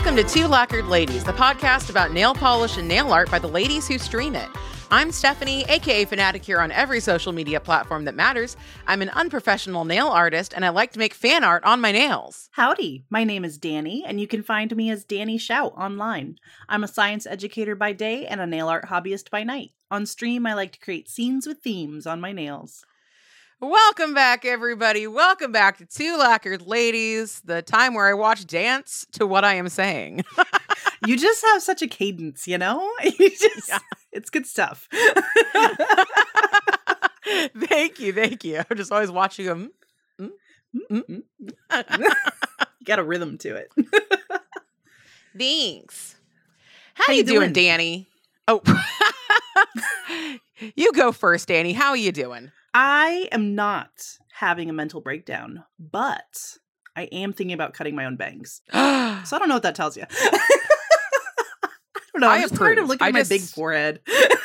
Welcome to Two Lacquered Ladies, the podcast about nail polish and nail art by the ladies who stream it. I'm Stephanie, aka Fanatic here on every social media platform that matters. I'm an unprofessional nail artist, and I like to make fan art on my nails. Howdy, my name is Danny, and you can find me as Danny Shout online. I'm a science educator by day and a nail art hobbyist by night. On stream, I like to create scenes with themes on my nails. Welcome back, everybody. Welcome back to Two Lacquered Ladies, the time where I watch dance to what I am saying. You just have such a cadence, you know? It's good stuff. Thank you. I'm just always watching them. You got a rhythm to it. Thanks. How you doing, Danny? Oh, you go first, Danny. How are you doing? I am not having a mental breakdown, but I am thinking about cutting my own bangs. So I don't know what that tells you. I don't know. I'm just tired of looking at my big forehead.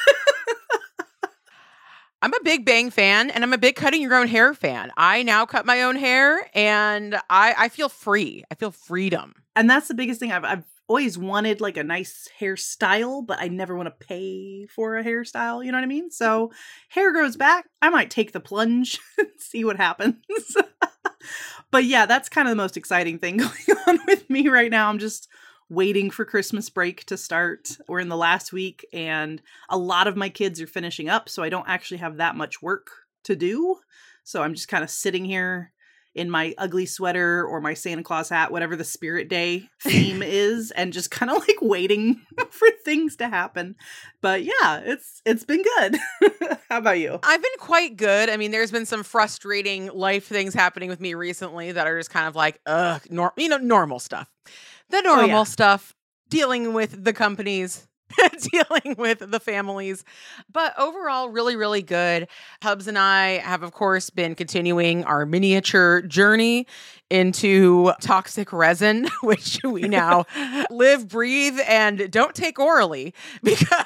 I'm a big bang fan, and I'm a big cutting your own hair fan. I now cut my own hair, and I feel free. I feel freedom. And that's the biggest thing. I've always wanted like a nice hairstyle, but I never want to pay for a hairstyle. You know what I mean? So hair grows back. I might take the plunge and see what happens. But yeah, that's kind of the most exciting thing going on with me right now. I'm just waiting for Christmas break to start. We're in the last week, and a lot of my kids are finishing up, so I don't actually have that much work to do. So I'm just kind of sitting here in my ugly sweater or my Santa Claus hat, whatever the Spirit Day theme is, and just kind of like waiting for things to happen. But yeah, it's been good. How about you? I've been quite good. I mean, there's been some frustrating life things happening with me recently that are just kind of like, normal stuff. The normal stuff, dealing with the companies, dealing with the families, but overall really, really good. Hubs and I have, of course, been continuing our miniature journey into toxic resin, which we now live, breathe, and don't take orally because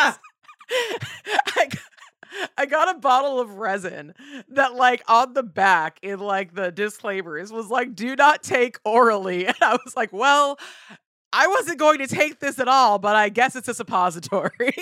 I got a bottle of resin that like on the back in like the disclaimers was like, do not take orally. And I was like, well, I wasn't going to take this at all, but I guess it's a suppository.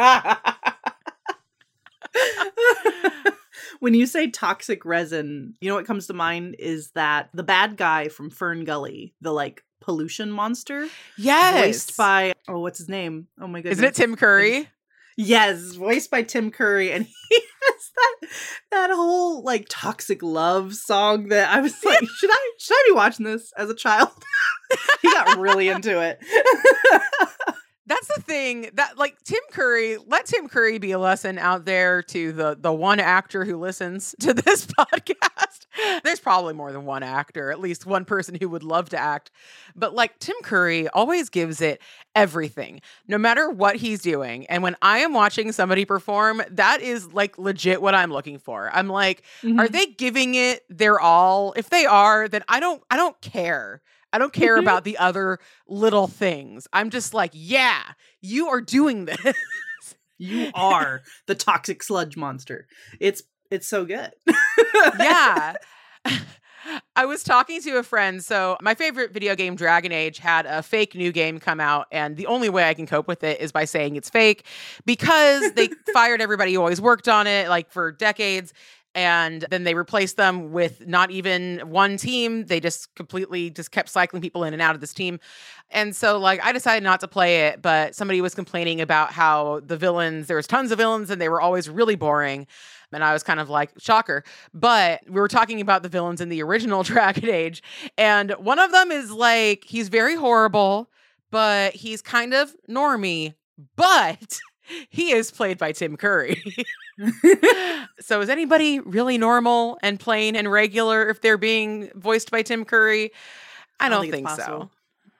When you say toxic resin, you know what comes to mind is that the bad guy from Fern Gully, the like pollution monster. Yes. Voiced by, what's his name? Oh my goodness. Isn't it Tim Curry? Yes, voiced by Tim Curry, and he has that whole like toxic love song that I was like, should I be watching this as a child? He got really into it. That's the thing that like let Tim Curry be a lesson out there to the one actor who listens to this podcast. There's probably more than one actor, at least one person who would love to act. But like Tim Curry always gives it everything, no matter what he's doing. And when I am watching somebody perform, that is like legit what I'm looking for. I'm like, Are they giving it their all? If they are, then I don't care. I don't care about the other little things. I'm just like, yeah, you are doing this. You are the toxic sludge monster. It's so good. Yeah. I was talking to a friend. So my favorite video game, Dragon Age, had a fake new game come out. And the only way I can cope with it is by saying it's fake because they fired everybody who always worked on it like for decades. And then they replaced them with not even one team. They just completely just kept cycling people in and out of this team. And so like I decided not to play it, but somebody was complaining about how the villains, there was tons of villains and they were always really boring. And I was kind of like, shocker. But we were talking about the villains in the original Dragon Age. And one of them is like, he's very horrible, but he's kind of normie. But he is played by Tim Curry. So is anybody really normal and plain and regular if they're being voiced by Tim Curry? I don't think so.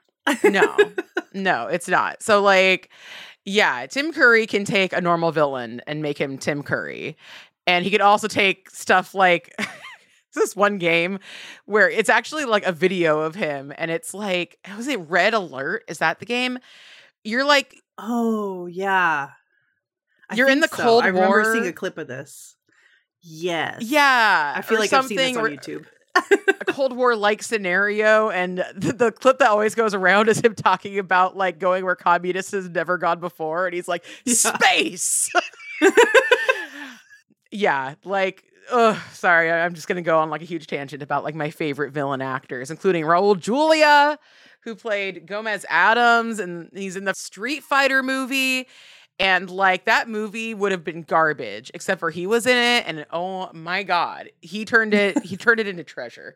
No, it's not. So like, yeah, Tim Curry can take a normal villain and make him Tim Curry. And he could also take stuff like this one game where it's actually like a video of him. And it's like, was it Red Alert? Is that the game? You're like, oh, yeah. You're in the Cold War. I remember seeing a clip of this. Yes. Yeah. I feel like I've seen this on YouTube. Cold War-like scenario, and the clip that always goes around is him talking about like going where communists has never gone before, and he's like, space. Yeah, like, sorry, I'm just gonna go on like a huge tangent about like my favorite villain actors, including Raul Julia, who played Gomez Adams, and he's in the Street Fighter movie. And like that movie would have been garbage, except for he was in it, and oh my god, he turned it into treasure.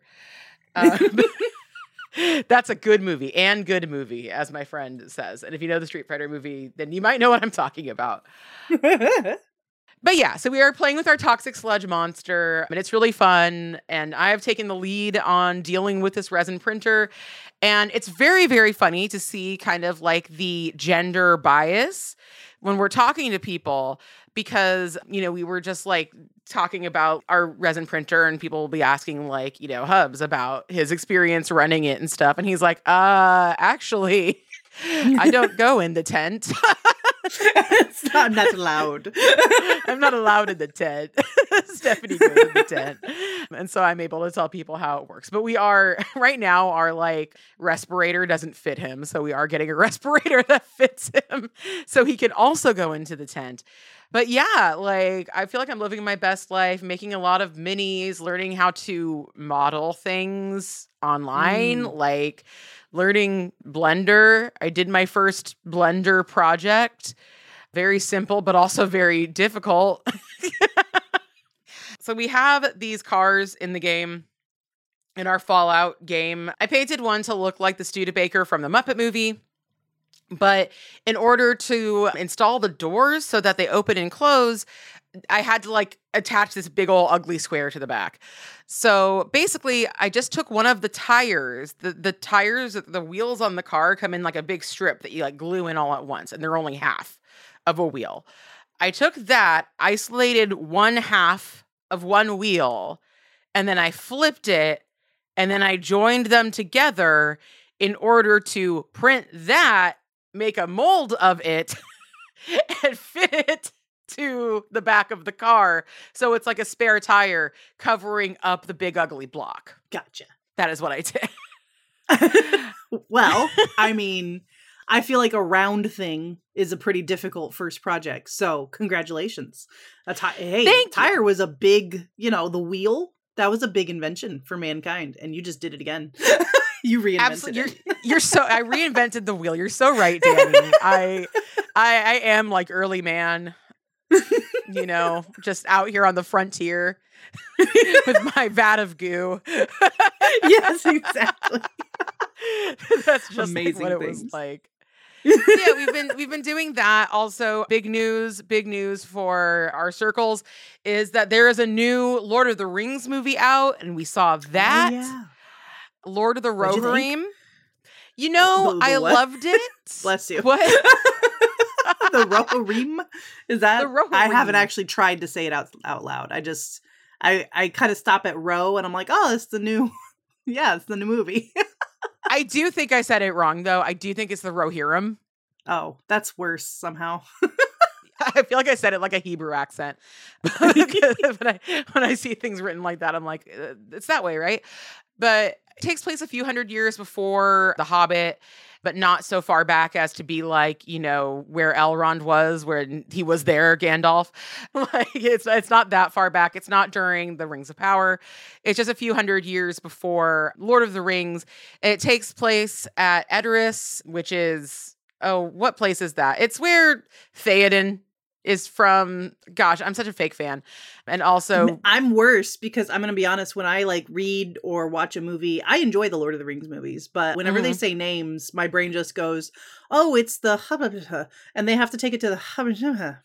That's a good movie, as my friend says. And if you know the Street Fighter movie, then you might know what I'm talking about. But yeah, so we are playing with our toxic sludge monster, and it's really fun. And I have taken the lead on dealing with this resin printer. And it's very, very funny to see kind of like the gender bias when we're talking to people, because, you know, we were just like talking about our resin printer, and people will be asking like, you know, Hubs about his experience running it and stuff. And he's like, actually, I don't go in the tent. I'm not allowed. I'm not allowed in the tent. Stephanie goes in the tent. And so I'm able to tell people how it works. But we are, right now, our like respirator doesn't fit him. So we are getting a respirator that fits him so he can also go into the tent. But yeah, like I feel like I'm living my best life, making a lot of minis, learning how to model things online, like learning Blender. I did my first Blender project. Very simple, but also very difficult. So we have these cars in the game, in our Fallout game. I painted one to look like the Studebaker from the Muppet movie. But in order to install the doors so that they open and close, I had to like attach this big old ugly square to the back. So basically, I just took one of the tires. The tires, the wheels on the car come in like a big strip that you like glue in all at once, and they're only half of a wheel. I took that, isolated one half of one wheel, and then I flipped it, and then I joined them together in order to print that, make a mold of it, and fit it to the back of the car. So it's like a spare tire covering up the big ugly block. Gotcha. That is what I did. Well, I mean, I feel like a round thing is a pretty difficult first project. So congratulations. Tire was a big, the wheel, that was a big invention for mankind. And you just did it again. You reinvented it. I reinvented the wheel. You're so right, Danny. I am like early man, just out here on the frontier with my vat of goo. Yes, exactly. That's just amazing like what things. It was like. Yeah, we've been doing that. Also, big news for our circles is that there is a new Lord of the Rings movie out, and we saw that. Oh, yeah. Lord of the Rohirrim. I loved it. Bless you. What? The Rohirrim? Is that? The Rohirrim. I haven't actually tried to say it out loud. I kind of stop at Ro, and I'm like, oh, it's the new. Yeah, it's the new movie. I do think I said it wrong, though. I do think it's the Rohirrim. Oh, that's worse somehow. I feel like I said it like a Hebrew accent. when I see things written like that, I'm like, it's that way, right? But it takes place a few hundred years before The Hobbit, but not so far back as to be like, where Elrond was, where he was there, Gandalf. Like it's not that far back. It's not during the Rings of Power. It's just a few hundred years before Lord of the Rings. It takes place at Edoras, which is, what place is that? It's where Theoden is from. Gosh, I'm such a fake fan. And also I'm worse because I'm going to be honest, when I like read or watch a movie, I enjoy the Lord of the Rings movies, but whenever they say names, my brain just goes, oh, it's the Hubba, and they have to take it to the Hubba.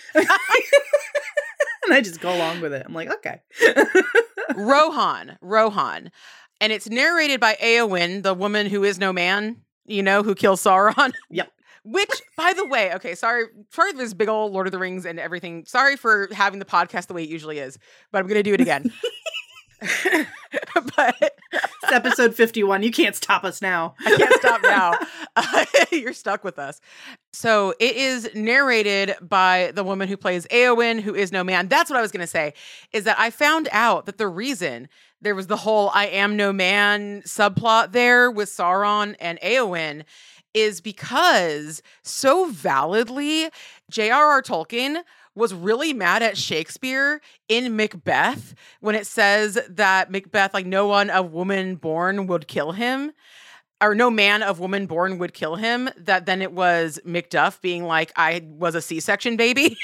And I just go along with it. I'm like, okay. Rohan. And it's narrated by Eowyn, the woman who is no man, who kills Sauron. Yep. Which, by the way, okay, sorry for this big old Lord of the Rings and everything. Sorry for having the podcast the way it usually is, but I'm going to do it again. but It's episode 51. You can't stop us now. I can't stop now. You're stuck with us. So it is narrated by the woman who plays Éowyn, who is no man. That's what I was going to say, is that I found out that the reason there was the whole I am no man subplot there with Sauron and Éowyn is because so validly J.R.R. Tolkien was really mad at Shakespeare in Macbeth when it says that Macbeth, like no one of woman born would kill him, or no man of woman born would kill him, that then it was Macduff being like, I was a C-section baby.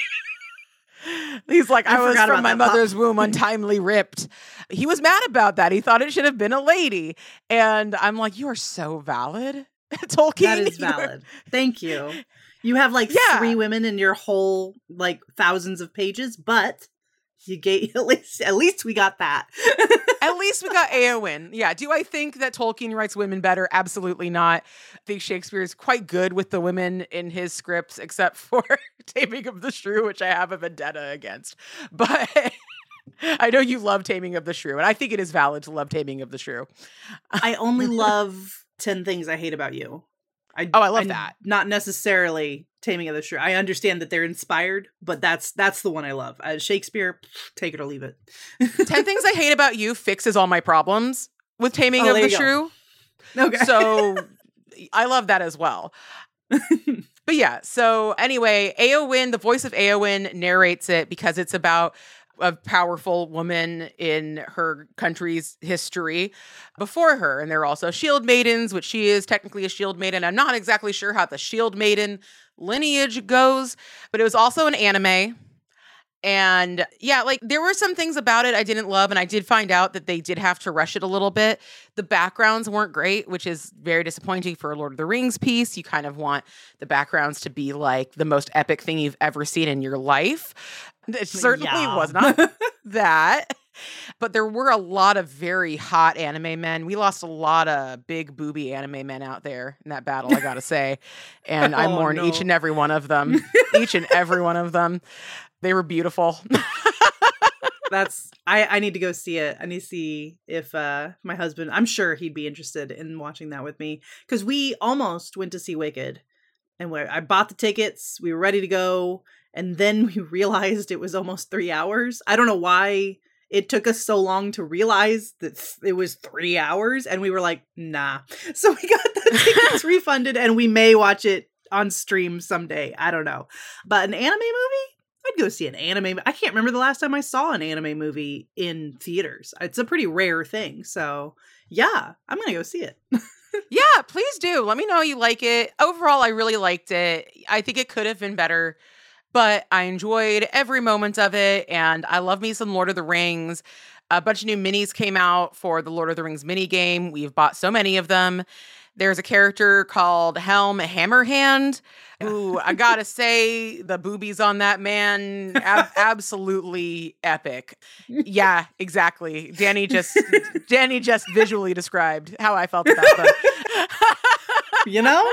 He's like, I was from my mother's womb untimely ripped. He was mad about that. He thought it should have been a lady. And I'm like, you are so valid, Tolkien. That is valid. Thank you. You have like 3 women in your whole like thousands of pages, but you gave at least we got that. At least we got Éowyn. Yeah. Do I think that Tolkien writes women better? Absolutely not. I think Shakespeare is quite good with the women in his scripts, except for Taming of the Shrew, which I have a vendetta against. But I know you love Taming of the Shrew, and I think it is valid to love Taming of the Shrew. I only love 10 Things I Hate About You. I love that. Not necessarily Taming of the Shrew. I understand that they're inspired, but that's the one I love. Shakespeare, take it or leave it. 10 Things I Hate About You fixes all my problems with Taming of the Shrew. Okay. So I love that as well. But yeah, so anyway, Éowyn, the voice of Éowyn narrates it because it's about a powerful woman in her country's history before her. And there are also shield maidens, which she is technically a shield maiden. I'm not exactly sure how the shield maiden lineage goes, but it was also an anime. And yeah, like there were some things about it I didn't love. And I did find out that they did have to rush it a little bit. The backgrounds weren't great, which is very disappointing for a Lord of the Rings piece. You kind of want the backgrounds to be like the most epic thing you've ever seen in your life. It certainly was not that. But there were a lot of very hot anime men. We lost a lot of big booby anime men out there in that battle, I gotta say. And I mourn each and every one of them. Each and every one of them. They were beautiful. I need to go see it. I need to see if my husband, I'm sure he'd be interested in watching that with me. Because we almost went to see Wicked. And I bought the tickets. We were ready to go. And then we realized it was almost 3 hours. I don't know why it took us so long to realize that it was 3 hours. And we were like, nah. So we got the tickets refunded and we may watch it on stream someday. I don't know. But an anime movie? I'd go see an anime. I can't remember the last time I saw an anime movie in theaters. It's a pretty rare thing. So yeah, I'm going to go see it. Yeah, please do. Let me know you like it. Overall, I really liked it. I think it could have been better, but I enjoyed every moment of it. And I love me some Lord of the Rings. A bunch of new minis came out for the Lord of the Rings mini game. We've bought so many of them. There's a character called Helm Hammerhand, who I gotta say, the boobies on that man, absolutely epic. Yeah, exactly. Danny just visually described how I felt about them. You know?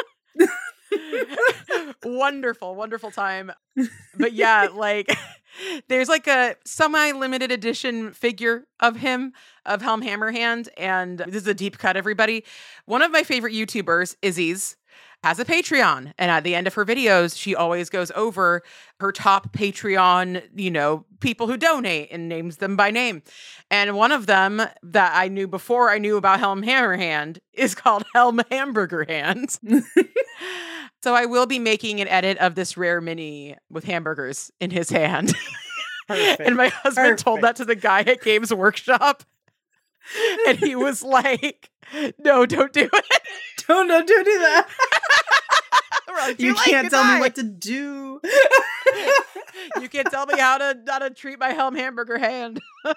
Wonderful, wonderful time. But yeah, like there's like a semi-limited edition figure of him, of Helm Hammerhand, and this is a deep cut, everybody. One of my favorite YouTubers, Izzy's, has a Patreon, and at the end of her videos, she always goes over her top Patreon, people who donate and names them by name. And one of them that I knew before I knew about Helm Hammerhand is called Helm Hamburger Hand. So I will be making an edit of this rare mini with hamburgers in his hand. Perfect. And my husband told that to the guy at Games Workshop. And he was like, no, don't do it. Don't do that. Like, you can't tell me what to do. You can't tell me how to treat my Helm Hamburger Hand.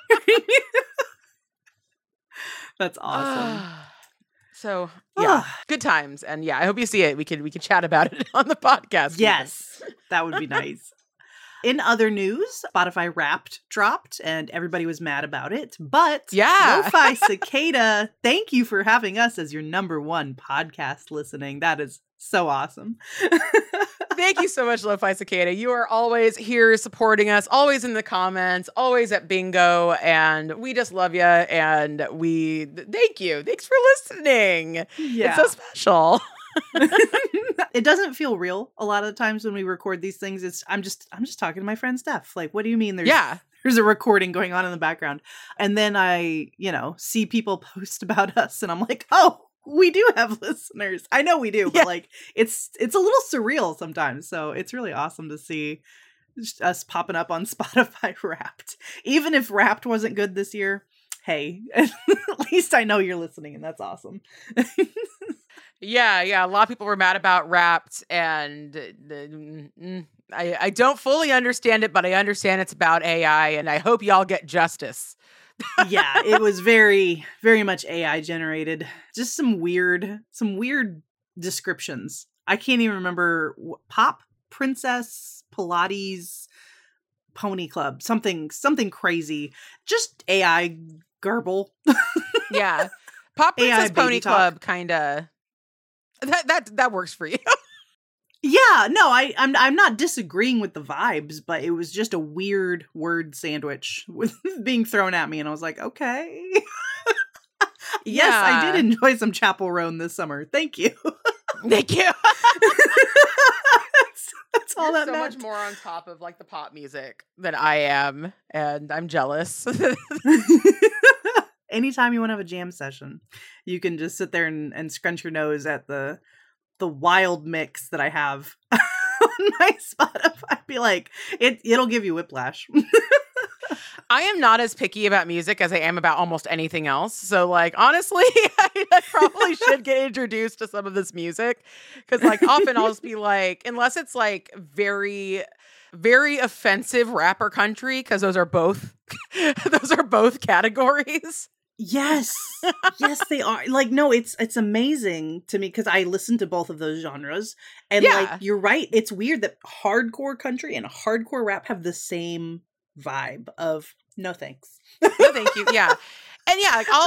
That's awesome. So yeah, good times. And yeah, I hope you see it. We could chat about it on the podcast. Yes, that would be nice. In other news, Spotify Wrapped dropped and everybody was mad about it. But yeah, Lo-Fi Cicada, thank you for having us as your number one podcast listening. That is so awesome. Thank you so much, Lo-Fi Cicada. You are always here supporting us, always in the comments, always at bingo, and we just love you. And thank you. Thanks for listening. Yeah. It's so special. It doesn't feel real a lot of the times when we record these things. I'm just talking to my friend Steph. Like, what do you mean there's a recording going on in the background? And then I, see people post about us and I'm like, oh, we do have listeners. I know we do, but like it's a little surreal sometimes. So it's really awesome to see us popping up on Spotify Wrapped. Even if Wrapped wasn't good this year, hey, at least I know you're listening, and that's awesome. Yeah. A lot of people were mad about Wrapped, and I don't fully understand it, but I understand it's about AI, and I hope y'all get justice. Yeah, it was very, very much AI generated. Just some weird descriptions. I can't even remember. Pop, princess, Pilates, pony club, something crazy. Just AI garble. Yeah, Pop, princess, AI pony talk. club, kind of. That works for you. Yeah, no, I'm not disagreeing with the vibes, but it was just a weird word sandwich with being thrown at me, and I was like, okay. Yes, I did enjoy some Chapel Roan this summer. Thank you. Thank you. That's all that so meant. much more on top of like the pop music than I am, and I'm jealous. Anytime you want to have a jam session, you can just sit there and scrunch your nose at the wild mix that I have on my Spotify. Be like, it'll give you whiplash. I am not as picky about music as I am about almost anything else. So, like, honestly, I probably should get introduced to some of this music, because, like, often I'll just be like, unless it's like very, very offensive rapper country, because those are both categories. Yes, they are. Like, no, it's amazing to me because I listen to both of those genres, and like, you're right. It's weird that hardcore country and hardcore rap have the same vibe of no thanks. No, thank you. Yeah. And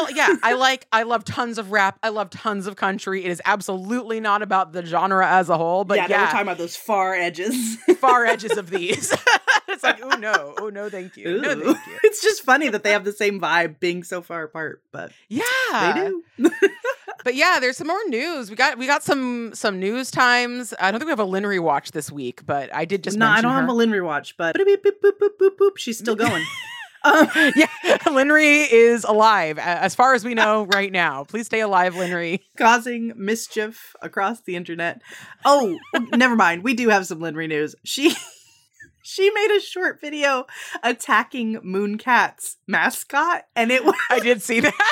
I love tons of rap. I love tons of country. It is absolutely not about the genre as a whole, but we're talking about those far edges. Far edges of these. It's like, oh no, thank you. Ooh. No, thank you. It's just funny that they have the same vibe being so far apart, but yeah, they do. But yeah, there's some more news. We got some news times. I don't think we have a Lynn rewatch this week, but I did just mention I don't her. have a Lynn rewatch, but boop, boop, boop, boop, boop, boop. She's still going. Yeah, Linry is alive, as far as we know right now. Please stay alive, Linry. Causing mischief across the internet. Oh, never mind. We do have some Linry news. She made a short video attacking Mooncat's mascot, and it was I did see that.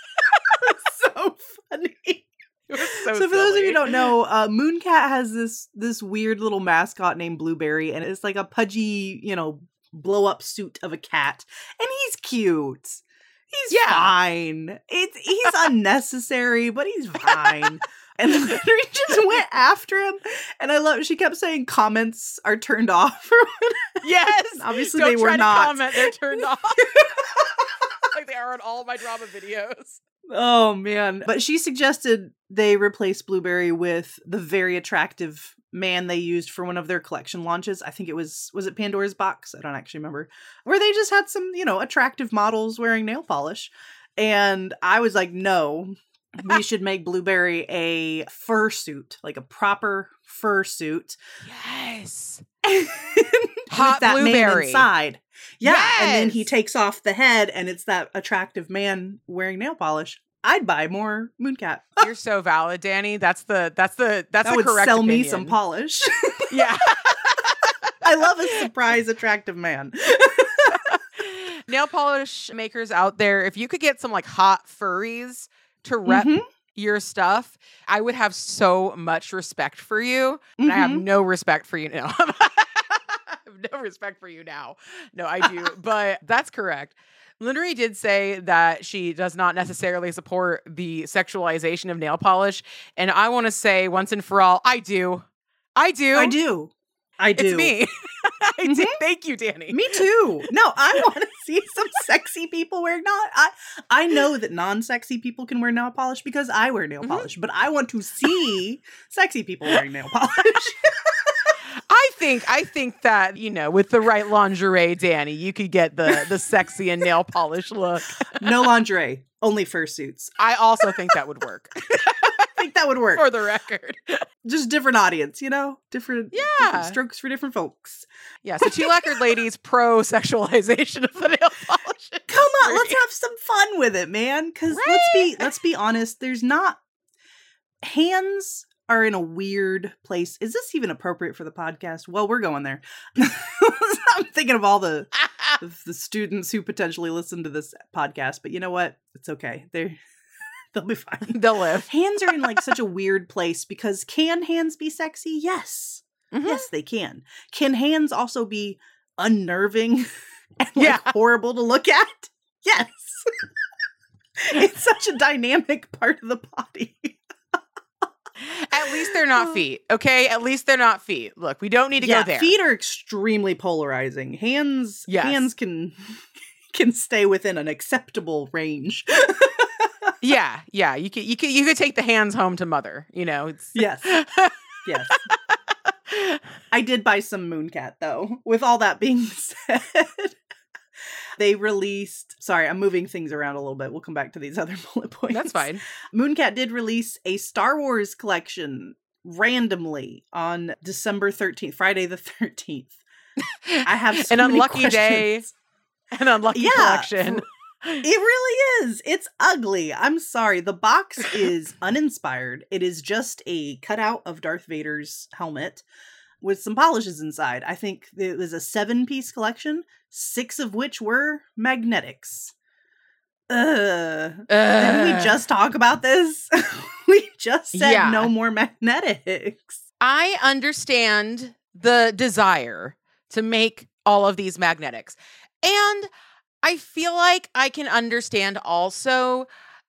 so funny. So for those of you who don't know, Mooncat has this weird little mascot named Blueberry, and it's like a pudgy, blow up suit of a cat, and he's cute. He's fine. He's unnecessary, but he's fine. And then we just went after him, and I love. She kept saying comments are turned off. Yes, obviously don't they were try not. To comment, they're turned off. Like they are on all my drama videos. Oh man! But she suggested they replace Blueberry with the very attractive man they used for one of their collection launches. I think it was it Pandora's Box? I don't actually remember. Where they just had some, attractive models wearing nail polish. And I was like, no, we should make Blueberry a fursuit, like a proper fursuit. Yes. Hot that Blueberry. Man inside. Yeah. Yes! And then he takes off the head and it's that attractive man wearing nail polish. I'd buy more Mooncat. You're so valid, Danny. That's that the would correct sell opinion. me some polish. Yeah. I love a surprise attractive man. Nail polish makers out there, if you could get some like hot furries to rep your stuff, I would have so much respect for you. And I have no respect for you now. I have no respect for you now. No, I do. But that's correct. Linnery did say that she does not necessarily support the sexualization of nail polish. And I want to say once and for all, I do. It's me. I do. Thank you, Danny. Me too. No, I want to see some sexy people wearing I know that non-sexy people can wear nail polish because I wear nail polish, but I want to see sexy people wearing nail polish. I think that, with the right lingerie, Danny, you could get the sexy and nail polish look. No lingerie, only fursuits. I also think that would work. I think that would work. For the record. Just different audience, different strokes for different folks. Yeah, so Two Lacquered Ladies pro sexualization of the nail polish industry. Come on, let's have some fun with it, man. Because let's be honest, hands are in a weird place. Is this even appropriate for the podcast? Well, we're going there. I'm thinking of all the students who potentially listen to this podcast, but you know what? It's okay. They'll be fine. They'll live. Hands are in like such a weird place because can hands be sexy? Yes. Mm-hmm. Yes, they can. Can hands also be unnerving and horrible to look at? Yes. It's such a dynamic part of the body. At least they're not feet, okay? At least they're not feet. Look, we don't need to go there. Feet are extremely polarizing. Hands can stay within an acceptable range. Yeah. You could take the hands home to mother, It's... Yes. Yes. I did buy some Mooncat though. With all that being said, they released, sorry, I'm moving things around a little bit. We'll come back to these other bullet points. That's fine. Mooncat did release a Star Wars collection randomly on December 13th, Friday the 13th. I have so an many unlucky questions. day, an unlucky collection. It really is. It's ugly. I'm sorry. The box is uninspired. It is just a cutout of Darth Vader's helmet with some polishes inside. I think it was a 7-piece collection, 6 of which were magnetics. Didn't we just talk about this? We just said no more magnetics. I understand the desire to make all of these magnetics. And I feel like I can understand also,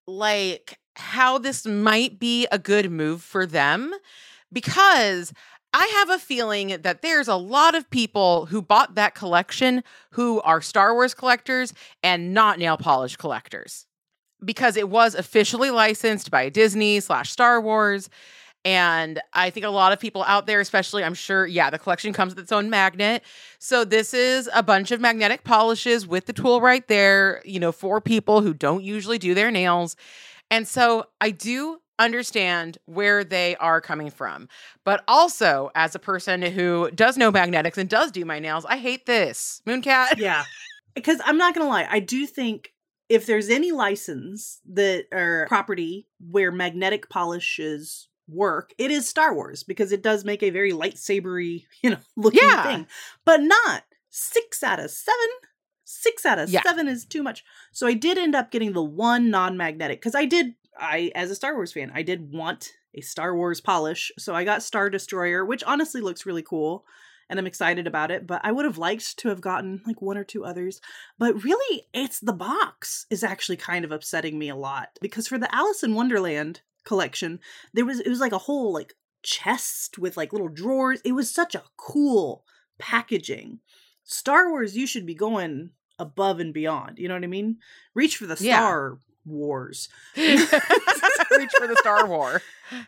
how this might be a good move for them, because I have a feeling that there's a lot of people who bought that collection who are Star Wars collectors and not nail polish collectors, because it was officially licensed by Disney/Star Wars. And I think a lot of people out there, especially, I'm sure, the collection comes with its own magnet. So this is a bunch of magnetic polishes with the tool right there, for people who don't usually do their nails. And so I do understand where they are coming from. But also, as a person who does know magnetics and does do my nails, I hate this. Mooncat. Yeah. Because I'm not going to lie, I do think if there's any license that or property where magnetic polishes work, it is Star Wars, because it does make a very lightsabery, looking thing, but not 6 out of 7. 6 out of 7 is too much. So I did end up getting the one non-magnetic, because I, as a Star Wars fan, I did want a Star Wars polish. So I got Star Destroyer, which honestly looks really cool, and I'm excited about it, but I would have liked to have gotten 1 or 2 others. But really, it's the box is actually kind of upsetting me a lot, because for the Alice in Wonderland collection, it was like a whole chest with little drawers. It was such a cool packaging. Star Wars, you should be going above and beyond. You know what I mean? Reach for the Star Wars. Reach for the Star War.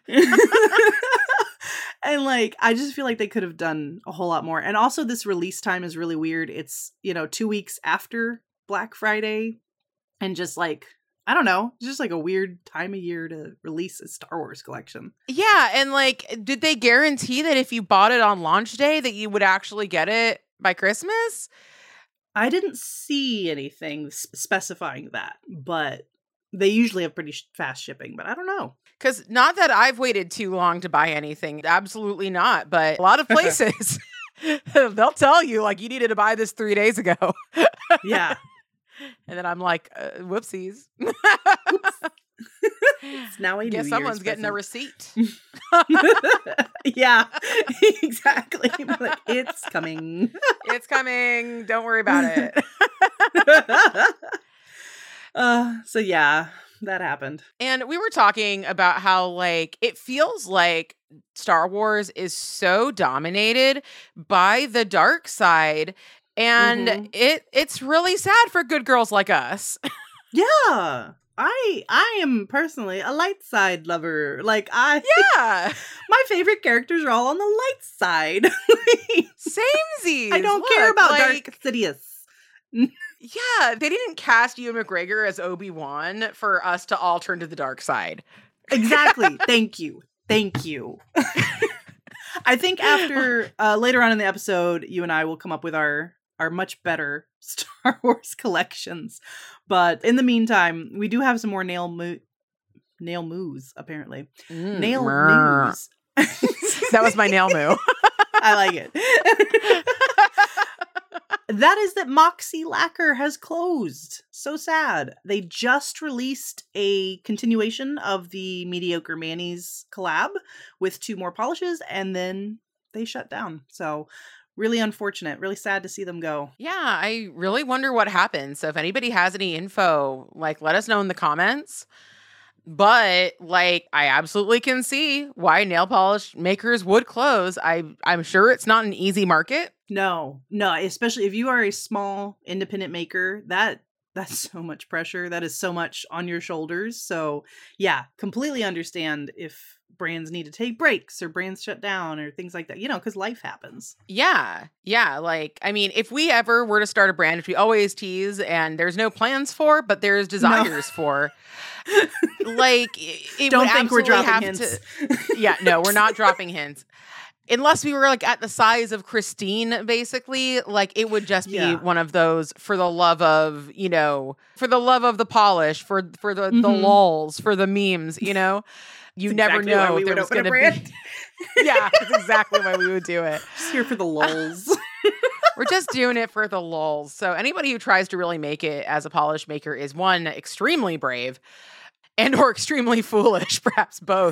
And I just feel like they could have done a whole lot more. And also this release time is really weird. It's, 2 weeks after Black Friday, and just I don't know, just a weird time of year to release a Star Wars collection. Yeah, and did they guarantee that if you bought it on launch day that you would actually get it by Christmas? I didn't see anything specifying that, but they usually have pretty fast shipping, but I don't know. Because not that I've waited too long to buy anything, absolutely not, but a lot of places, they'll tell you, you needed to buy this 3 days ago. Yeah. And then I'm like, whoopsies. It's now a guess someone's getting a receipt. Yeah, exactly. It's coming. It's coming. Don't worry about it. So yeah, that happened. And we were talking about how it feels like Star Wars is so dominated by the dark side. And it's really sad for good girls like us. Yeah. I am personally a light side lover. Like Yeah. my favorite characters are all on the light side. Samesies. I don't care about Dark Sidious. Yeah, they didn't cast Ewan McGregor as Obi-Wan for us to all turn to the dark side. Exactly. Thank you. I think after later on in the episode, you and I will come up with our much better Star Wars collections. But in the meantime, we do have some more nail moos, apparently. Nail news. That was my nail moo. I like it. That is that Moxie Lacquer has closed. So sad. They just released a continuation of the Mediocre Manny's collab with 2 more polishes, and then they shut down. So really unfortunate. Really sad to see them go. Yeah, I really wonder what happened. So if anybody has any info, like, let us know in the comments. But like, I absolutely can see why nail polish makers would close. I'm sure it's not an easy market. No, especially if you are a small independent maker, that's so much pressure. That is so much on your shoulders. So yeah, completely understand if brands need to take breaks or brands shut down or things like that, because life happens. Yeah. Like, I mean, if we ever were to start a brand, which we always tease and there's no plans for, but there's desires for, like, it don't would think we're dropping have hints. Yeah, no, we're not dropping hints. Unless we were like at the size of Christine, basically, like it would just be one of those for the love of, for the love of the polish, for the lulls, for the memes, You That's never exactly know why we if there would was open going a to be. brand. Yeah, that's exactly why we would do it. Just here for the lulls. We're just doing it for the lulls. So anybody who tries to really make it as a polish maker is, one, extremely brave, and or extremely foolish, perhaps both.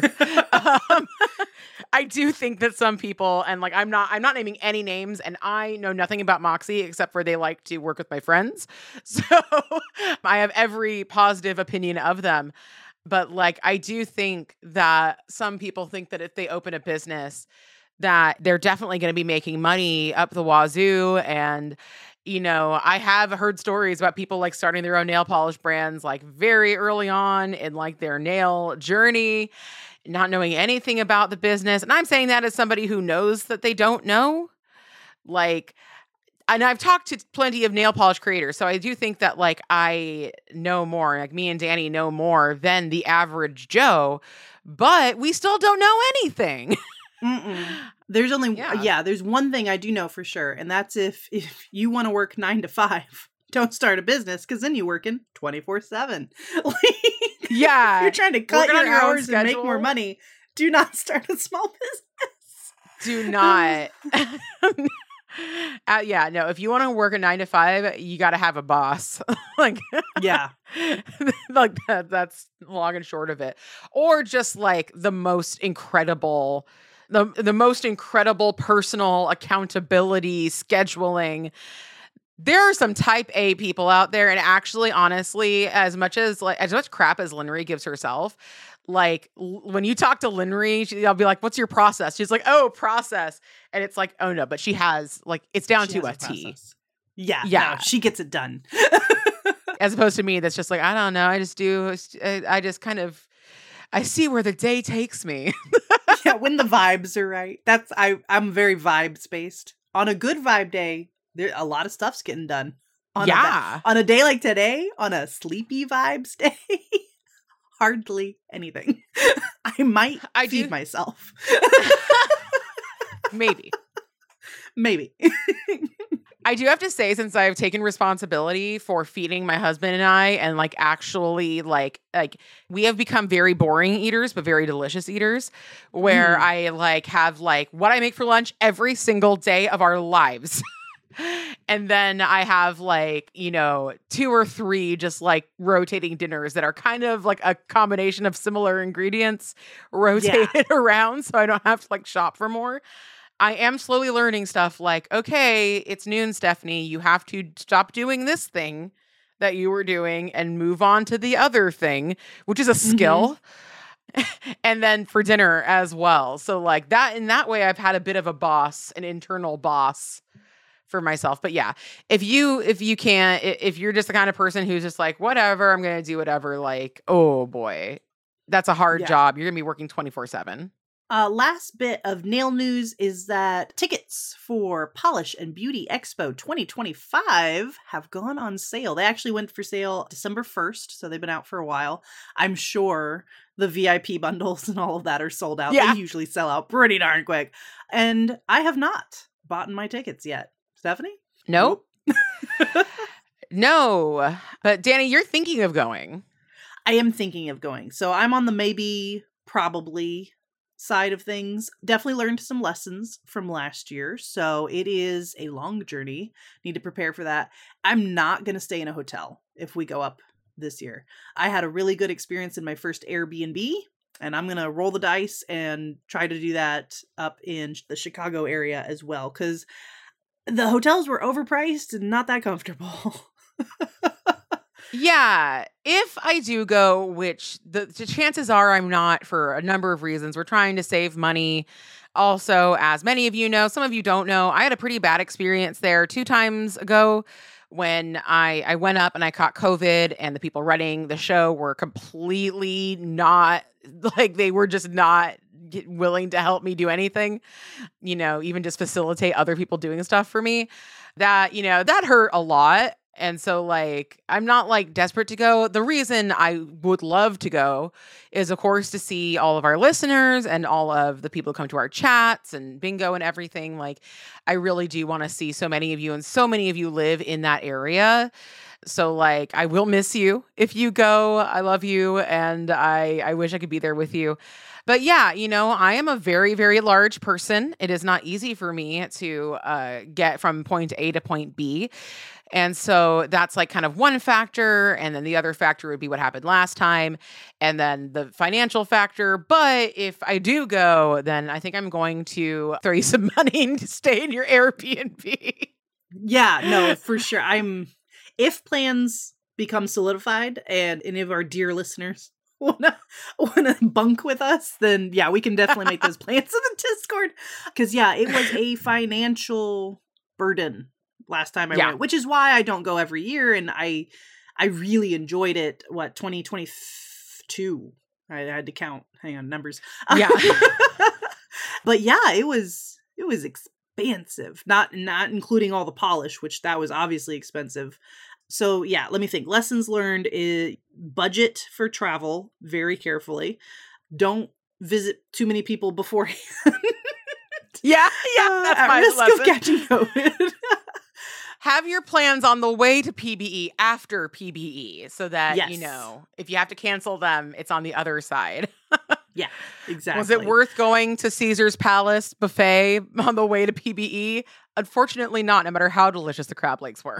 I do think that some people, and like I'm not naming any names, and I know nothing about Moxie except for they like to work with my friends. So I have every positive opinion of them. But like, I do think that some people think that if they open a business that they're definitely going to be making money up the wazoo. And, I have heard stories about people like starting their own nail polish brands, like very early on in like their nail journey, not knowing anything about the business. And I'm saying that as somebody who knows that they don't know. Like, and I've talked to plenty of nail polish creators. So I do think that like I know more, like me and Danny know more than the average Joe, but we still don't know anything. There's only there's one thing I do know for sure, and that's if you want to work 9 to 5, don't start a business, because then you're working 24/7. Yeah, you're trying to cut your hours and make more money. Do not start a small business. Do not. No. If you want to work a 9 to 5, you got to have a boss. Like, yeah, like that's long and short of it. Or just like the most incredible personal accountability scheduling. There are some type A people out there, and actually, honestly, as much crap as Linnery gives herself, like when you talk to Linnery, I'll be like, "What's your process?" She's like, "Oh, process," and it's like, "Oh no," but she has like it's down to a T. Yeah, no, she gets it done. As opposed to me, that's just like, I don't know. I just do. I just kind of. I see where the day takes me. Yeah, when the vibes are right. I'm very vibes based. On a good vibe day, a lot of stuff's getting done. On a day like today, on a sleepy vibes day, hardly anything. I might feed myself. Maybe. I do have to say, since I've taken responsibility for feeding my husband and I, and like actually like we have become very boring eaters, but very delicious eaters, where I like have like what I make for lunch every single day of our lives. And then I have like, 2 or 3 just like rotating dinners that are kind of like a combination of similar ingredients rotated around. So I don't have to like shop for more. I am slowly learning stuff like, okay, it's noon, Stephanie. You have to stop doing this thing that you were doing and move on to the other thing, which is a skill. And then for dinner as well. So like that, in that way, I've had a bit of a boss, an internal boss for myself. But yeah, if you can't, if you're just the kind of person who's just like, whatever, I'm going to do whatever, like, oh boy, that's a hard job. You're going to be working 24/7. Last bit of nail news is that tickets for Polish and Beauty Expo 2025 have gone on sale. They actually went for sale December 1st, so they've been out for a while. I'm sure the VIP bundles and all of that are sold out. Yeah. They usually sell out pretty darn quick. And I have not bought my tickets yet. Stephanie? Nope. No. But Danny, you're thinking of going. I am thinking of going. So I'm on the maybe, probably side of things. Definitely learned some lessons from last year. So it is a long journey. Need to prepare for that. I'm not going to stay in a hotel if we go up this year. I had a really good experience in my first Airbnb, and I'm going to roll the dice and try to do that up in the Chicago area as well, because the hotels were overpriced and not that comfortable. Yeah, if I do go, which the chances are I'm not for a number of reasons. We're trying to save money. Also, as many of you know, some of you don't know, I had a pretty bad experience there 2 times ago when I went up and I caught COVID, and the people running the show were completely not, like, they were just not willing to help me do anything, even just facilitate other people doing stuff for me. That hurt a lot. And so, like, I'm not, like, desperate to go. The reason I would love to go is, of course, to see all of our listeners and all of the people who come to our chats and bingo and everything. Like, I really do want to see so many of you, and so many of you live in that area. So, like, I will miss you if you go. I love you, and I wish I could be there with you. But yeah, I am a very, very large person. It is not easy for me to get from point A to point B. And so that's like kind of one factor. And then the other factor would be what happened last time. And then the financial factor. But if I do go, then I think I'm going to throw you some money to stay in your Airbnb. Yeah, no, for sure. If plans become solidified and any of our dear listeners wanna bunk with us, then yeah, we can definitely make those plans in the Discord. Because yeah, it was a financial burden last time I went, which is why I don't go every year. And I really enjoyed it. 2022? I had to count. Hang on, numbers. Yeah. But yeah, it was expansive. Not including all the polish, which that was obviously expensive. So yeah, let me think. Lessons learned is budget for travel very carefully. Don't visit too many people beforehand. Yeah, that's at my risk lesson. of catching COVID. Have your plans on the way to PBE after PBE so that, Yes. if you have to cancel them, it's on the other side. Yeah, exactly. Was it worth going to Caesar's Palace buffet on the way to PBE? Unfortunately not, no matter how delicious the crab legs were.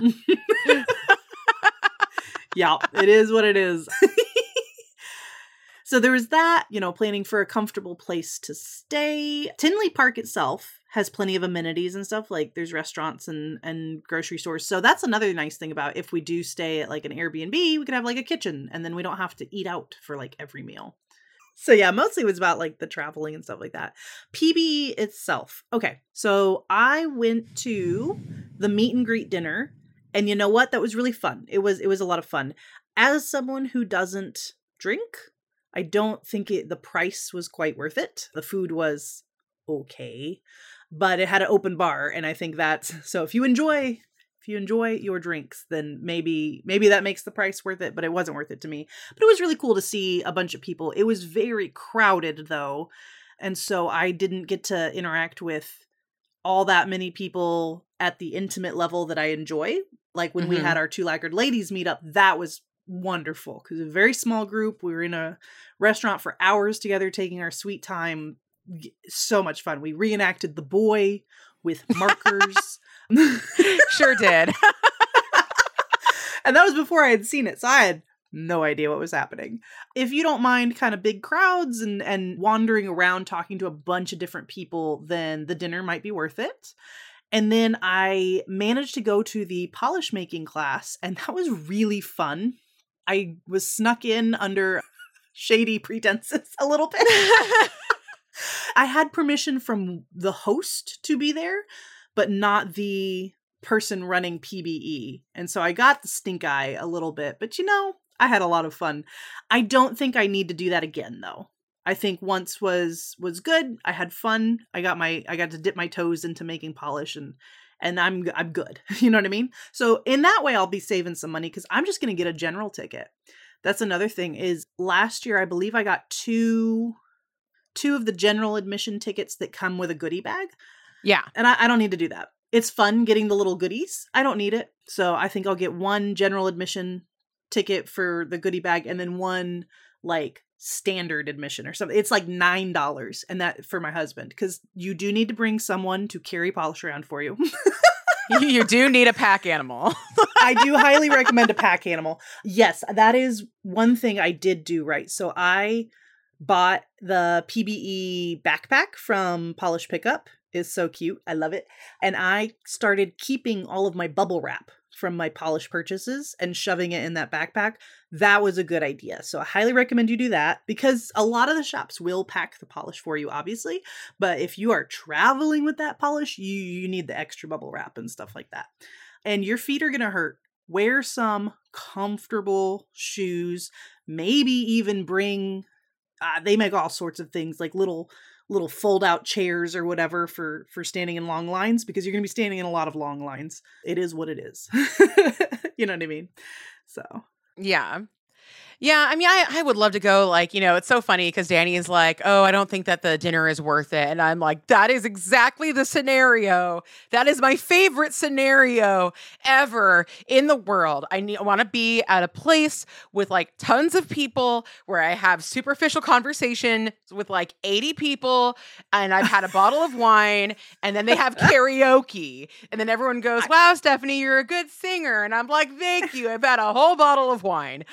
Yeah, it is what it is. So there was that, planning for a comfortable place to stay. Tinley Park itself has plenty of amenities and stuff. Like there's restaurants and grocery stores. So that's another nice thing about if we do stay at like an Airbnb, we could have like a kitchen and then we don't have to eat out for like every meal. So yeah, mostly it was about like the traveling and stuff like that. PBE itself. Okay, so I went to the meet and greet dinner, and you know what? That was really fun. It was a lot of fun. As someone who doesn't drink, I don't think the price was quite worth it. The food was okay, but it had an open bar, and I think so if you enjoy your drinks, then maybe that makes the price worth it, but it wasn't worth it to me. But it was really cool to see a bunch of people. It was very crowded though, and so I didn't get to interact with all that many people at the intimate level that I enjoy. Like when we had our Two Lacquered Ladies meetup, that was wonderful because a very small group. We were in a restaurant for hours together, taking our sweet time. So much fun. We reenacted The Boy with markers. Sure did. And that was before I had seen it, so I had no idea what was happening. If you don't mind kind of big crowds and wandering around talking to a bunch of different people, then the dinner might be worth it. And then I managed to go to the polish making class, and that was really fun. I was snuck in under shady pretenses a little bit. I had permission from the host to be there, but not the person running PBE. And so I got the stink eye a little bit, but I had a lot of fun. I don't think I need to do that again though. I think once was good. I had fun. I got to dip my toes into making polish and I'm good. You know what I mean? So in that way, I'll be saving some money because I'm just going to get a general ticket. That's another thing is last year, I believe I got two of the general admission tickets that come with a goodie bag. Yeah. And I don't need to do that. It's fun getting the little goodies. I don't need it. So I think I'll get one general admission ticket for the goodie bag and then one like standard admission or something. It's like $9 and that for my husband because you do need to bring someone to carry polish around for you. You do need a pack animal. I do highly recommend a pack animal. Yes, that is one thing I did do right. So I bought the PBE backpack from Polish Pickup. It's so cute. I love it. And I started keeping all of my bubble wrap from my polish purchases and shoving it in that backpack. That was a good idea. So I highly recommend you do that because a lot of the shops will pack the polish for you, obviously. But if you are traveling with that polish, you need the extra bubble wrap and stuff like that. And your feet are going to hurt. Wear some comfortable shoes. Maybe even bring, they make all sorts of things like little fold out chairs or whatever for standing in long lines because you're going to be standing in a lot of long lines. It is what it is. You know what I mean? So. Yeah. Yeah, I mean, I would love to go, like, it's so funny because Danny is like, oh, I don't think that the dinner is worth it. And I'm like, that is exactly the scenario. That is my favorite scenario ever in the world. I want to be at a place with like tons of people where I have superficial conversation with like 80 people and I've had a bottle of wine and then they have karaoke. And then everyone goes, wow, Stephanie, you're a good singer. And I'm like, thank you. I've had a whole bottle of wine.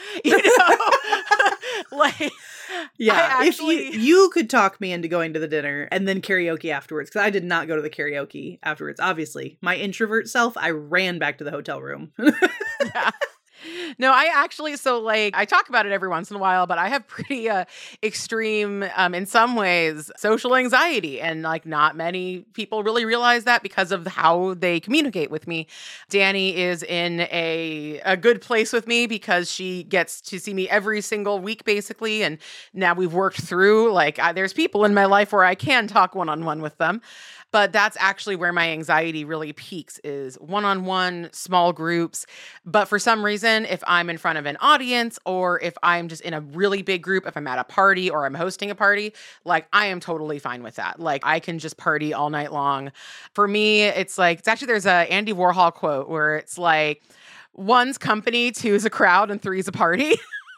Like, yeah, if you could talk me into going to the dinner and then karaoke afterwards, because I did not go to the karaoke afterwards. Obviously, my introvert self, I ran back to the hotel room. Yeah. No, I actually, so like, I talk about it every once in a while, but I have pretty extreme, in some ways, social anxiety. And like, not many people really realize that because of how they communicate with me. Danny is in a good place with me because she gets to see me every single week, basically. And now we've worked through, like, there's people in my life where I can talk one-on-one with them. But that's actually where my anxiety really peaks is one-on-one, small groups. But for some reason, if I'm in front of an audience or if I'm just in a really big group, if I'm at a party or I'm hosting a party, like I am totally fine with that. Like I can just party all night long. For me, it's actually, there's a Andy Warhol quote where it's like, one's company, two's a crowd, and three's a party.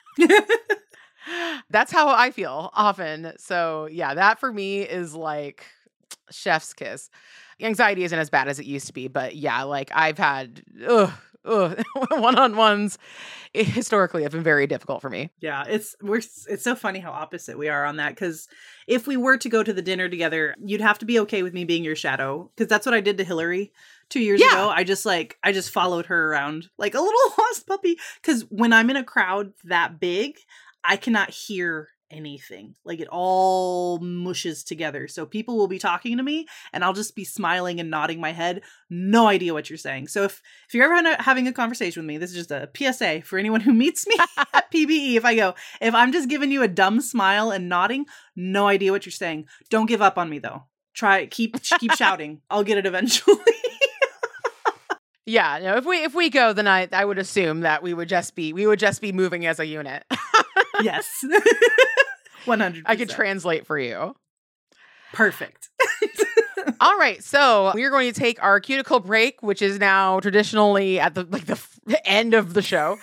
That's how I feel often. So yeah, that for me is like chef's kiss. Anxiety isn't as bad as it used to be, but yeah, like I've had one-on-ones historically have been very difficult for me. Yeah, it's so funny how opposite we are on that, because if we were to go to the dinner together, you'd have to be okay with me being your shadow, because that's what I did to Hillary 2 years ago. I just followed her around like a little lost puppy, because when I'm in a crowd that big, I cannot hear anything. Like it all mushes together. So people will be talking to me and I'll just be smiling and nodding my head. No idea what you're saying. So if you're ever having a conversation with me, this is just a PSA for anyone who meets me at PBE. If I'm just giving you a dumb smile and nodding, no idea what you're saying. Don't give up on me though. Keep shouting. I'll get it eventually. Yeah, no, if we go, then I would assume that we would just be moving as a unit. Yes. 100%. I could translate for you. Perfect. All right, so we are going to take our cuticle break, which is now traditionally at the end of the show.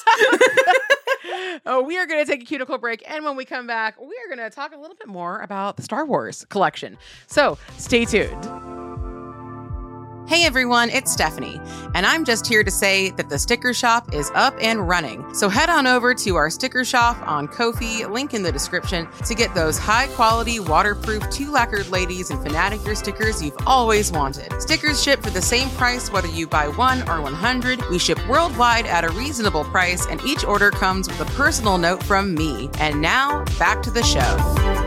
We are going to take a cuticle break, and when we come back, we are going to talk a little bit more about the Star Wars collection. So stay tuned. Hey everyone, it's Stephanie, and I'm just here to say that the sticker shop is up and running. So head on over to our sticker shop on Ko-fi, link in the description, to get those high-quality, waterproof, two-lacquered ladies and Fanatic stickers you've always wanted. Stickers ship for the same price whether you buy 1 or 100. We ship worldwide at a reasonable price, and each order comes with a personal note from me. And now, back to the show.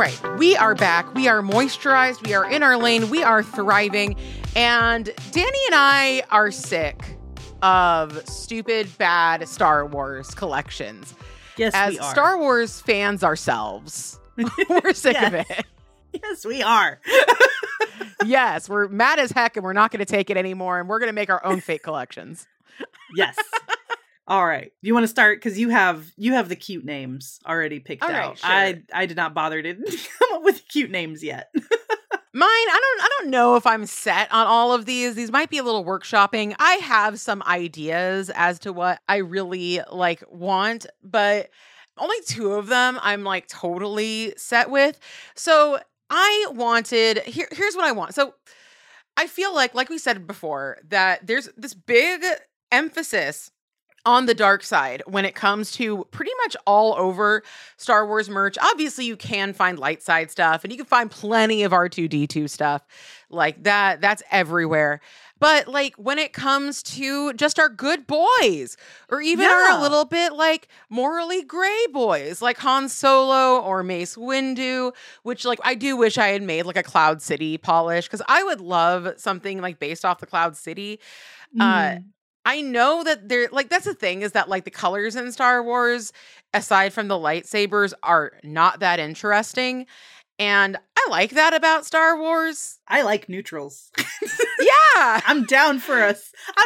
right, we are back. We are moisturized. We are in our lane. We are thriving. And Danny and I are sick of stupid, bad Star Wars collections. Yes, As we are. Star Wars fans ourselves, we're sick of it. Yes, we are. Yes, we're mad as heck and we're not going to take it anymore. And we're going to make our own fake collections. Yes. All right. You want to start? Because you have the cute names already picked All out. right, sure. I did not bother to come up with cute names yet. Mine, I don't know if I'm set on all of these. These might be a little workshopping. I have some ideas as to what I really want, but only 2 of them I'm totally set with. So I wanted here's what I want. So I feel like we said before, that there's this big emphasis on the dark side when it comes to pretty much all over Star Wars merch. Obviously, you can find light side stuff, and you can find plenty of R2-D2 stuff like that. That's everywhere. But when it comes to just our good boys, or even our little bit morally gray boys, like Han Solo or Mace Windu, which I do wish I had made a Cloud City polish, because I would love something based off the Cloud City. I know that they're that's the thing, is that the colors in Star Wars, aside from the lightsabers, are not that interesting. And I like that about Star Wars. I like neutrals. Yeah. I'm down for a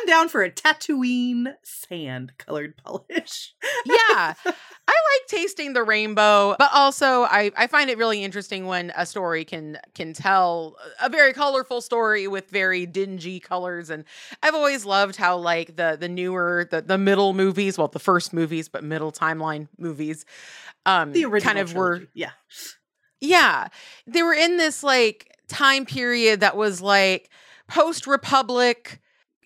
Tatooine sand colored polish. Yeah. I like tasting the rainbow, but also I find it really interesting when a story can tell a very colorful story with very dingy colors. And I've always loved how the newer, the middle movies, well, the first movies, but middle timeline movies, The original kind of trilogy. were, yeah, they were in this time period that was post-Republic,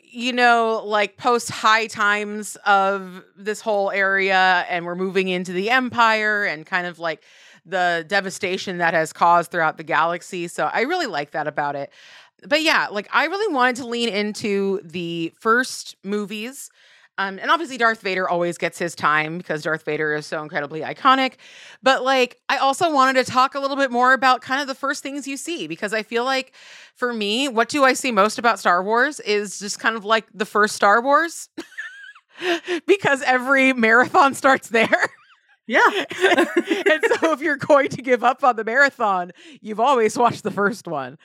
post high times of this whole area, and we're moving into the Empire and kind of the devastation that has caused throughout the galaxy. So I really like that about it. But yeah, I really wanted to lean into the first movies. And obviously Darth Vader always gets his time because Darth Vader is so incredibly iconic. But I also wanted to talk a little bit more about kind of the first things you see, because I feel for me, what do I see most about Star Wars is just kind of the first Star Wars, because every marathon starts there. Yeah. And so if you're going to give up on the marathon, you've always watched the first one.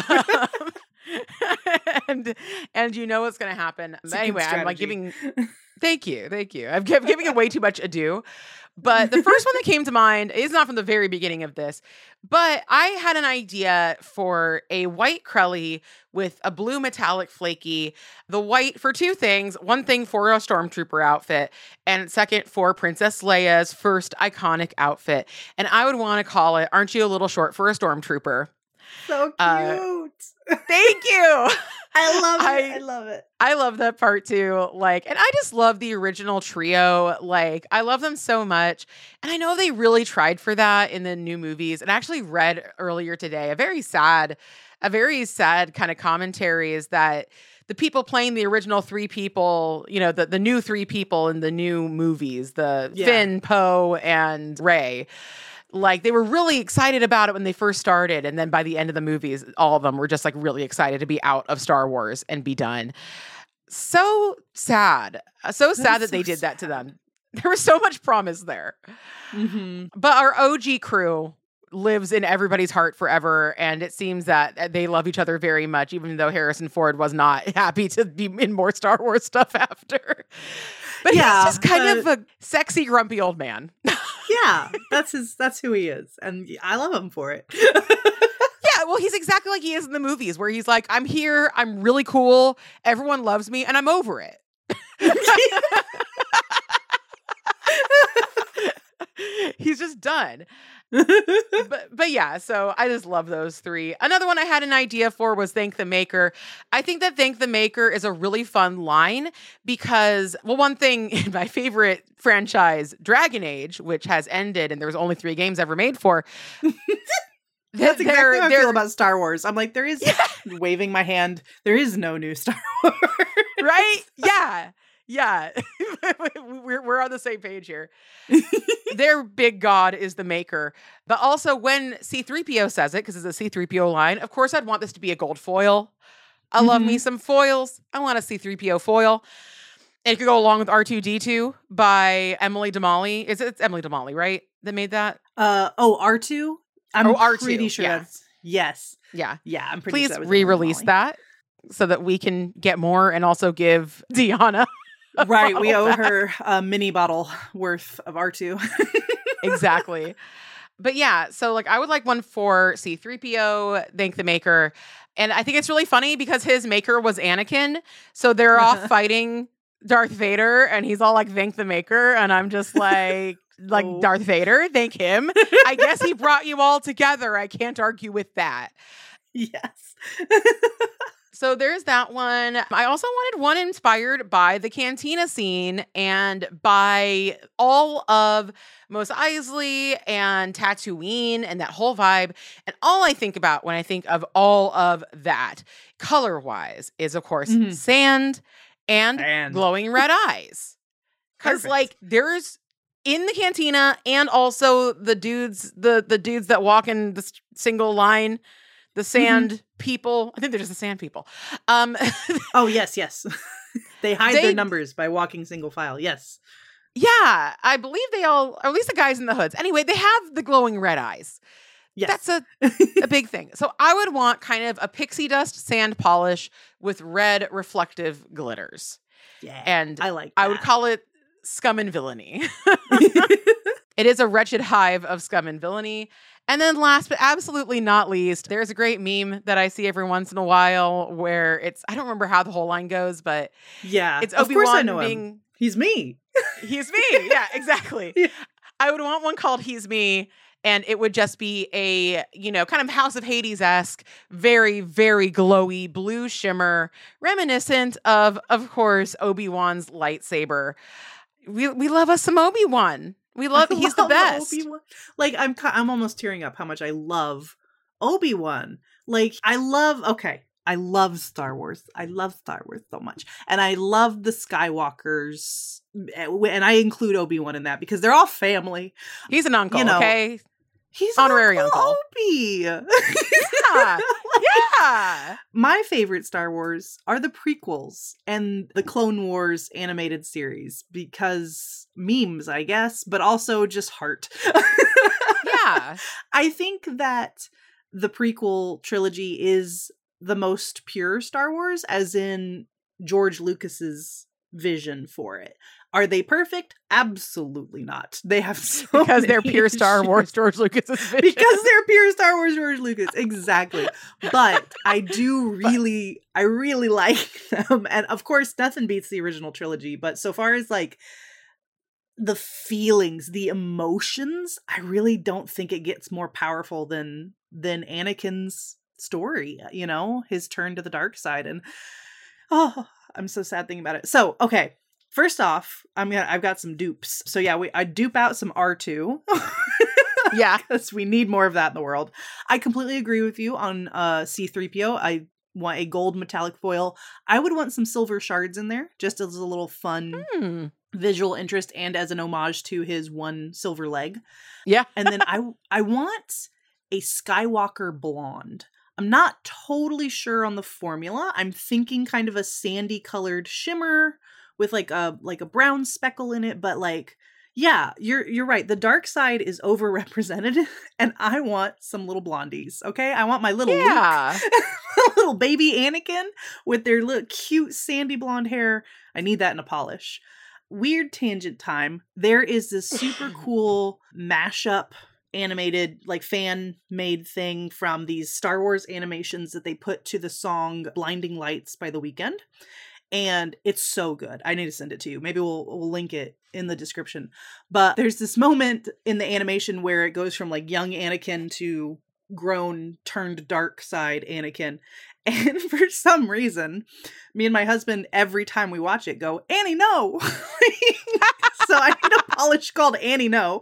And you know what's going to happen. It's a anyway, good I'm strategy. thank you. I'm giving it way too much ado. But the first one that came to mind is not from the very beginning of this, but I had an idea for a white Krelly with a blue metallic flaky. The white for 2 things. One thing for a Stormtrooper outfit, and second for Princess Leia's first iconic outfit. And I would want to call it, Aren't You a Little Short for a Stormtrooper? So cute. Thank you. I love it. I love it. I love that part too. And I just love the original trio. I love them so much. And I know they really tried for that in the new movies. And I actually read earlier today a very sad kind of commentary, is that the people playing the original 3 people, the new 3 people in the new movies, Finn, Poe, and Rey, they were really excited about it when they first started. And then by the end of the movies, all of them were just really excited to be out of Star Wars and be done. So sad. So sad that they did that to them. There was so much promise there. Mm-hmm. But our OG crew lives in everybody's heart forever. And it seems that they love each other very much, even though Harrison Ford was not happy to be in more Star Wars stuff after. But he's just kind of a sexy, grumpy old man. Yeah, that's who he is. And I love him for it. Yeah, well, he's exactly like he is in the movies, where he's like, I'm here, I'm really cool, everyone loves me, and I'm over it. He's just done. But yeah, so I just love those 3. Another one I had an idea for was Thank the Maker. I think that Thank the Maker is a really fun line because, well, one thing in my favorite franchise, Dragon Age, which has ended and there was only 3 games ever made for. That's exactly how I feel about Star Wars. I'm like, waving my hand, there is no new Star Wars. Right? Yeah. Yeah, we're on the same page here. Their big god is the Maker. But also when C-3PO says it, because it's a C-3PO line, of course I'd want this to be a gold foil. I love me some foils. I want a C-3PO foil. And it could go along with R2-D2 by Emily Damali. It's Emily Damali, right? That made that? R2? I'm R2, pretty sure that's... Yes. Yeah. Yeah, I'm pretty sure that was Please re-release that so that we can get more and also give Deanna right, we owe her a mini bottle worth of R2. Exactly. But yeah, so like I would like one for C-3PO, thank the Maker. And I think it's really funny because his Maker was Anakin. So they're off fighting Darth Vader and he's all like, thank the Maker. And I'm just like, Darth Vader, thank him. I guess he brought you all together. I can't argue with that. Yes. So there's that one. I also wanted one inspired by the Cantina scene and by all of Mos Eisley and Tatooine and that whole vibe. And all I think about when I think of all of that, color-wise, is of course sand and glowing red eyes. Because like there's in the Cantina and also the dudes that walk in the single line, the sand people. I think they're just the sand people. Oh, yes. They hide their numbers by walking single file. Yes. Yeah. I believe they all, or at least the guys in the hoods. Anyway, they have the glowing red eyes. Yes. That's a big thing. So I would want kind of a pixie dust sand polish with red reflective glitters. Yeah. And I like that. I would call it Scum and Villainy. It is a wretched hive of scum and villainy. And then last but absolutely not least, there's a great meme that I see every once in a while where it's, I don't remember how the whole line goes, but yeah, it's Obi-Wan of course I know being... him. He's me. He's me. Yeah, exactly. Yeah. I would want one called He's Me. And it would just be a, kind of House of Hades-esque, very, very glowy blue shimmer, reminiscent of course, Obi-Wan's lightsaber. We love us some Obi-Wan. He's the best. Obi-Wan. Like I'm almost tearing up how much I love Obi-Wan. Like I love Star Wars. I love Star Wars so much. And I love the Skywalkers. And I include Obi-Wan in that because they're all family. He's an uncle, okay? He's honorary uncle. Obi. Yeah. Yeah. My favorite Star Wars are the prequels and the Clone Wars animated series because memes, I guess, but also just heart. Yeah. I think that the prequel trilogy is the most pure Star Wars, as in George Lucas's vision for it. Are they perfect? Absolutely not. They have because they're pure Star Wars George Lucas's vision. Because they're pure Star Wars George Lucas. Exactly. But I really like them. And of course, nothing beats the original trilogy. But so far as like the feelings, the emotions, I really don't think it gets more powerful than Anakin's story, his turn to the dark side. And I'm so sad thinking about it. So, okay. First off, I've got some dupes. So yeah, I dupe out some R2. Yeah. Because we need more of that in the world. I completely agree with you on C-3PO. I want a gold metallic foil. I would want some silver shards in there, just as a little fun visual interest and as an homage to his one silver leg. Yeah. And then I want a Skywalker blonde. I'm not totally sure on the formula. I'm thinking kind of a sandy colored shimmer with like a brown speckle in it, but like, yeah, you're right. The dark side is overrepresented, and I want some little blondies. Okay, I want my little Luke, little baby Anakin with their little cute sandy blonde hair. I need that in a polish. Weird tangent time. There is this super cool mashup animated, like fan made thing from these Star Wars animations that they put to the song "Blinding Lights" by The Weeknd. And it's so good. I need to send it to you. Maybe we'll link it in the description. But there's this moment in the animation where it goes from like young Anakin to grown turned dark side Anakin. And for some reason, me and my husband, every time we watch it, go, Annie, no. So I need a polish called Annie, no.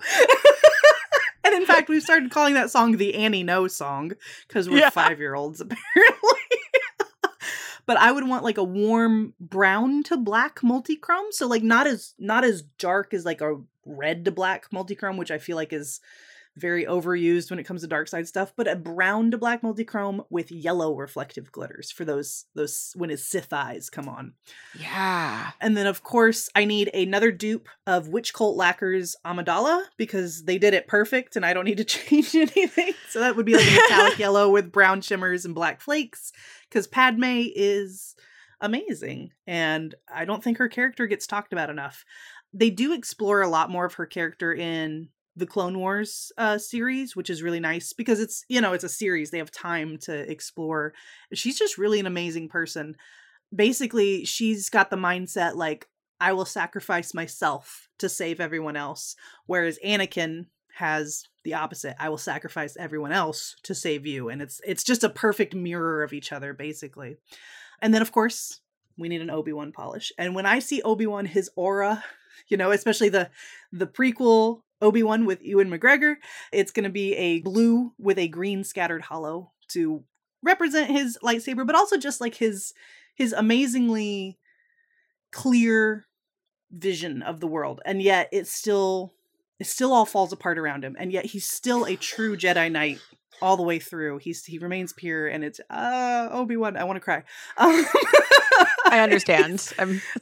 And in fact, we've started calling that song the Annie No song because we're 5-year-olds, apparently. but I would want like a warm brown to black multichrome. So like not as dark as like a red to black multichrome, which I feel like is very overused when it comes to dark side stuff, but a brown to black multichrome with yellow reflective glitters for those when his Sith eyes come on. Yeah. And then of course I need another dupe of Witch Cult Lacquer's Amidala because they did it perfect and I don't need to change anything. So that would be like a metallic yellow with brown shimmers and black flakes because Padme is amazing and I don't think her character gets talked about enough. They do explore a lot more of her character in the Clone Wars series, which is really nice because it's, you know, it's a series. They have time to explore. She's just really an amazing person. Basically, she's got the mindset like, I will sacrifice myself to save everyone else. Whereas Anakin has the opposite. I will sacrifice everyone else to save you. And it's just a perfect mirror of each other, basically. And then, of course, we need an Obi-Wan polish. And when I see Obi-Wan, his aura, you know, especially the prequel Obi-Wan with Ewan McGregor, it's going to be a blue with a green scattered hollow to represent his lightsaber, but also just like his amazingly clear vision of the world. And yet it still all falls apart around him. And yet he's still a true Jedi Knight all the way through. He remains pure, and it's Obi-Wan. I want to cry. I understand.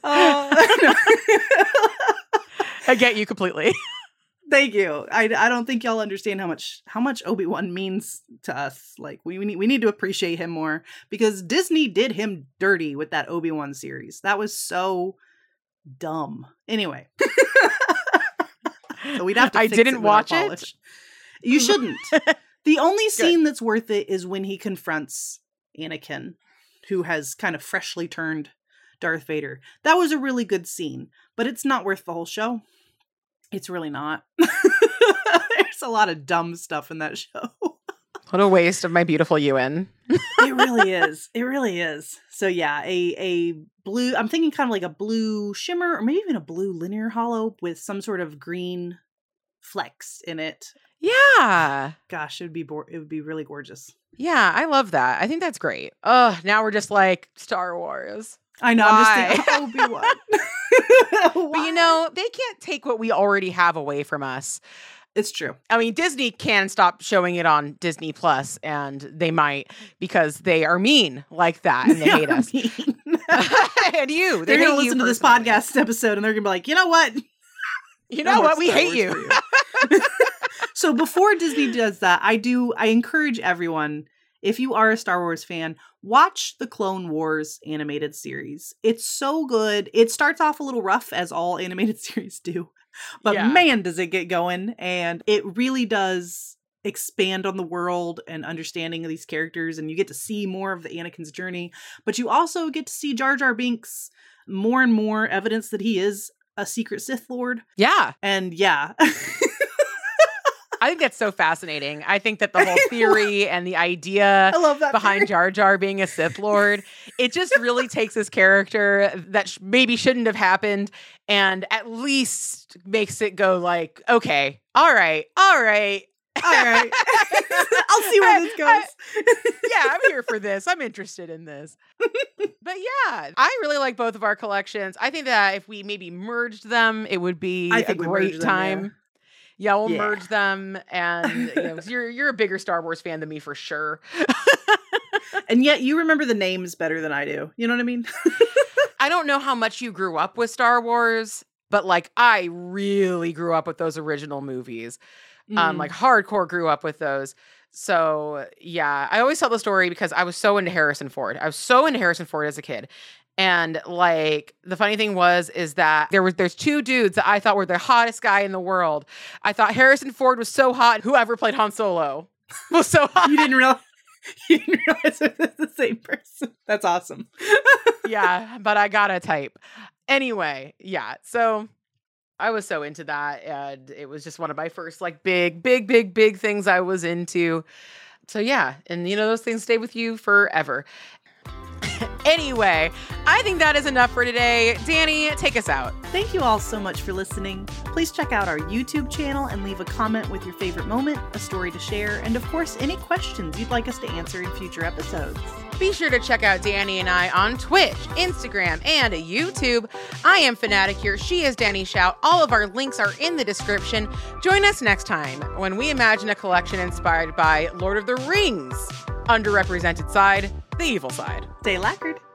I get you completely. Thank you. I don't think y'all understand how much Obi-Wan means to us. Like we need to appreciate him more because Disney did him dirty with that Obi-Wan series. That was so dumb. Anyway. So we'd have to I didn't watch it. You shouldn't. The only scene that's worth it is when he confronts Anakin, who has kind of freshly turned Darth Vader. That was a really good scene, but it's not worth the whole show. It's really not. There's a lot of dumb stuff in that show. What a waste of my beautiful Ewan. It really is. It really is. So yeah, a blue, I'm thinking kind of like a blue shimmer or maybe even a blue linear hollow with some sort of green flecks in it. Yeah. Gosh, it would be really gorgeous. Yeah, I love that. I think that's great. Now we're just like Star Wars. I know. Why? I'm just thinking, Obi-Wan. But you know, they can't take what we already have away from us. It's true. I mean, Disney can stop showing it on Disney Plus, and they might because they are mean like that and they hate us. And you, they're going to listen to this podcast episode and they're going to be like, you know what? You know what? We hate you. So before Disney does that, I encourage everyone, if you are a Star Wars fan, watch the Clone Wars animated series. It's so good. It starts off a little rough, as all animated series do. But man, does it get going. And it really does expand on the world and understanding of these characters. And you get to see more of the Anakin's journey. But you also get to see Jar Jar Binks, more and more evidence that he is a secret Sith Lord. Yeah. And yeah. I think that's so fascinating. I think that the whole theory and the idea behind Jar Jar being a Sith Lord, it just really takes this character that maybe shouldn't have happened and at least makes it go like, okay, all right. I'll see where this goes. I'm here for this. I'm interested in this. But yeah, I really like both of our collections. I think that if we maybe merged them, it would be a great time. Yeah, we'll merge them, and you know, you're a bigger Star Wars fan than me for sure. And yet you remember the names better than I do. You know what I mean? I don't know how much you grew up with Star Wars, but like I really grew up with those original movies. Like hardcore grew up with those. So yeah, I always tell the story because I was so into Harrison Ford. I was so into Harrison Ford as a kid. And like the funny thing is that there's two dudes that I thought were the hottest guy in the world. I thought Harrison Ford was so hot. Whoever played Han Solo was so hot. You didn't realize it was the same person. That's awesome. Yeah, but I got a type. Anyway, yeah. So I was so into that, and it was just one of my first like big things I was into. So yeah, and you know those things stay with you forever. Anyway, I think that is enough for today. Danny, take us out. Thank you all so much for listening. Please check out our YouTube channel and leave a comment with your favorite moment, a story to share, and of course, any questions you'd like us to answer in future episodes. Be sure to check out Danny and I on Twitch, Instagram, and YouTube. I am Fanatic here. She is Danny Shout. All of our links are in the description. Join us next time when we imagine a collection inspired by Lord of the Rings. Underrepresented side, the evil side. Stay lacquered.